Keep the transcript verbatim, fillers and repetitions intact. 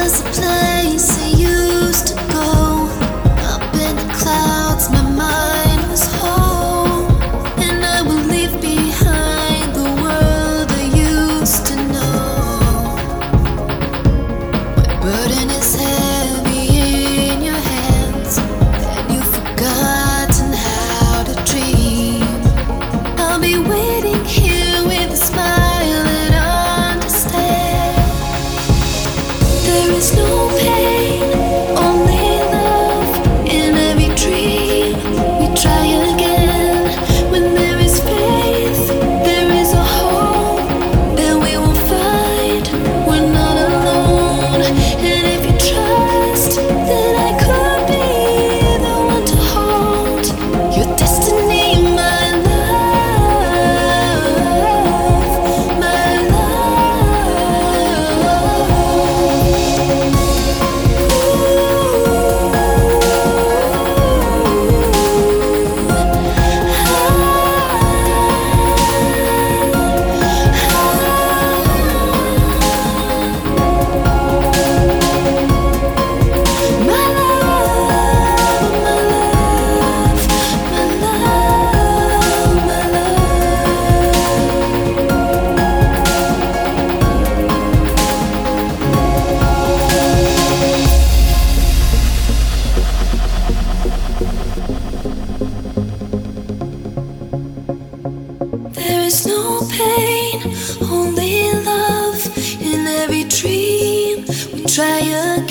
was a place I used to go. Up in the clouds, my mind was home, and I will leave behind the world I used to know. My burden is heavy in your hands, and you've forgotten how to dream. I'll be waiting here with a smile and understand. There is no pain, only love in every dream. We try again when there is faith. There is a hope that we will find. We're not alone, and if you trust, then I could be the one to hold your destiny, my love, my There is no pain, only love in every dream. We try again.